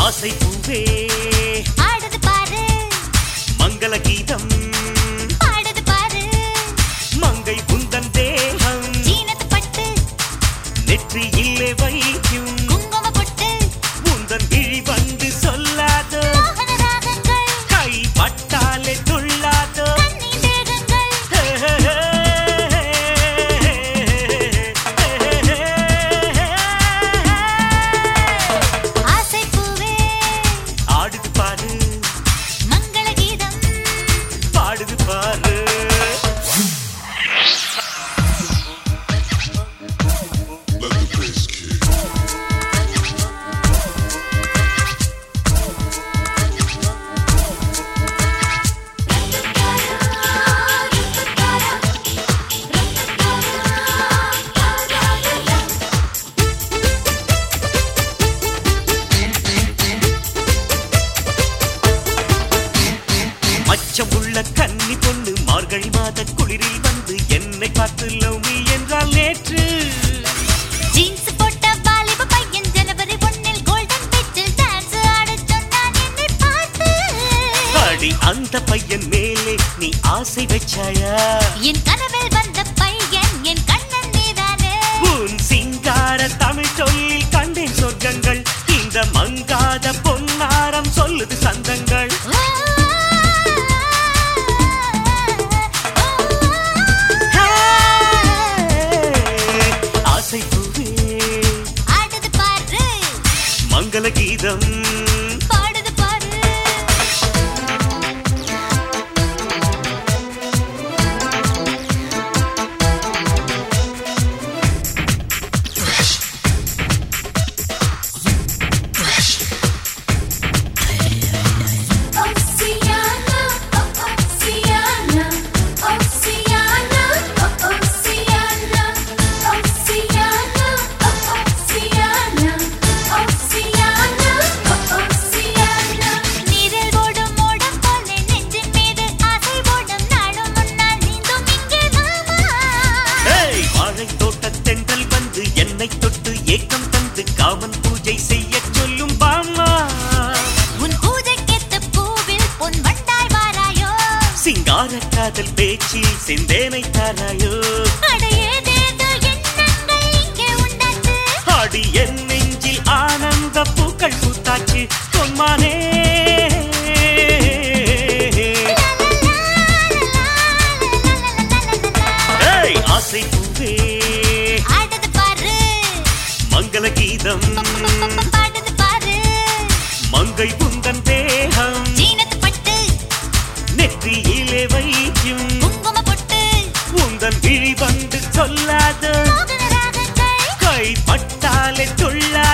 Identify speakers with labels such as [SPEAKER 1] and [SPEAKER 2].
[SPEAKER 1] ஆசை பூவே
[SPEAKER 2] ஆடுது பாரு
[SPEAKER 1] மங்கள கீதம்
[SPEAKER 2] பாடுது பாரு
[SPEAKER 1] மங்கை உந்தன் தேகம்
[SPEAKER 2] சீனத்து பட்டு
[SPEAKER 1] நெற்றியிலே வைக்கும்
[SPEAKER 2] குங்கும பொட்டு
[SPEAKER 1] உந்தன் விழி வந்து சொல்லாதோ
[SPEAKER 2] மோகன ராகங்கள்
[SPEAKER 1] கை பட்டாலே துள்ளாதோ
[SPEAKER 2] கண்ணின் தேகங்கள் ஆசை பூவே
[SPEAKER 1] ஆடுது பாரு
[SPEAKER 2] மங்கள கீதம்
[SPEAKER 1] பாடுது பாரு அச்சமுள்ள கன்னி பொண்ணு மார்கழி மாத குளிரில் வந்து என்னை பார்த்து லவ் மீ என்றால் நேற்று
[SPEAKER 2] ஜீன்ஸ் போட்ட வாலிப பையன் ஜனவரி 1 கோல்டன் பீச்சில் டான்ஸ் ஆடச் சொன்னான் என்னை பார்த்து
[SPEAKER 1] அடி அந்த பையன் மேலே நீ ஆசை வச்சாயா
[SPEAKER 2] என் கனவில் வந்த பையன் என் கண்ணன் நீதானே
[SPEAKER 1] உன் சிங்கார தமிழ் சொல்லில் கண்டேன் சொர்க்கங்கள் இந்த மங்காத பொன்னாரம் சொல்லுது சந்தங்கள் ஆசை பூவே
[SPEAKER 2] ஆடுது பாரு
[SPEAKER 1] மங்கள கீதம்
[SPEAKER 2] பாடுது பாரு Oceana, Oceana, Oceana, Oceana, Oceana, Oceana, Oceana. நீரில் ஓடும் ஓடம் போல நெஞ்சின் மீது ஆசை ஓடும் நாளும் முன்னால் நீந்தும் இங்கே வாமா
[SPEAKER 1] ஏய், வாழைத் தோட்டத் தென்றல் வந்து என்னை தொட்டு ஏக்கம் தந்து காமன் பூஜை செய்யச் சொல்லும் பாமா
[SPEAKER 2] உன் பூஜைக்கேத்த பூவில் பொன் வண்டாய் வாராயோ
[SPEAKER 1] சிங்கார காதல் பேச்சில் செந்தேனை தாராயோ
[SPEAKER 2] அடையேதேதோ எண்ணங்கள் இங்கே உண்டாச்சு
[SPEAKER 1] ஆடி என் நெஞ்சில் ஆனந்த பூக்கள் பூத்தாச்சு பொன்மானே ஏய், ஆசை பூவே
[SPEAKER 2] ஆடுது பாரு
[SPEAKER 1] மங்கள கீதம்
[SPEAKER 2] பாடுது பாரு
[SPEAKER 1] மங்கை உந்தன் தேகம்
[SPEAKER 2] சீனத்து பட்டு
[SPEAKER 1] நெற்றியிலே வைக்கும்
[SPEAKER 2] குங்கும பொட்டு
[SPEAKER 1] உந்தன் விழி வந்து சொல்லாத
[SPEAKER 2] மோகன ராகங்கள்
[SPEAKER 1] கை பட்டாலே துள்ளாத